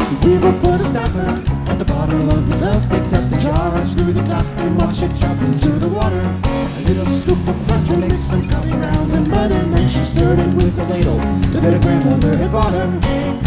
The weaver put a stopper at the bottom of the tub, picked up the jar, unscrewed the top, and watched it drop into the water. A little scoop of plaster mixed some coffee grounds and butter, and then she stirred it with a ladle that her grandmother had bought her.